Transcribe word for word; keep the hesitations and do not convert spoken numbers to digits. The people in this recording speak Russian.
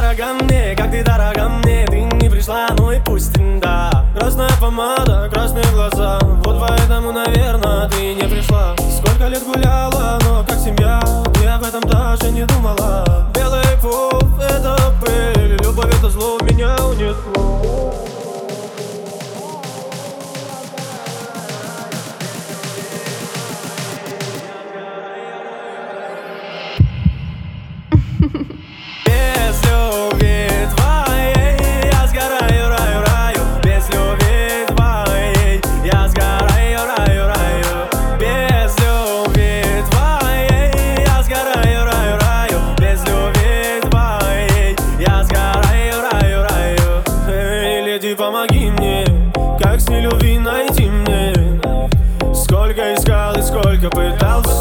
дорога мне, как ты дорога мне. Ты не пришла, ну и пусть да. Красная помада, красные глаза. Вот поэтому, наверное, ты не пришла. Сколько лет гуляла, но как семья, ты об этом даже не думала. Белый пух — это пыль, любовь — это зло, меня унесло. Без любви твоей я сгораю, раю, раю. Без любви твоей я сгораю, раю, раю. Без любви твоей я сгораю, раю, раю. Без любви твоей я сгораю, раю, раю. Эй, леди, помоги мне, как с нелюбви найти мне. Сколько искал и сколько пытался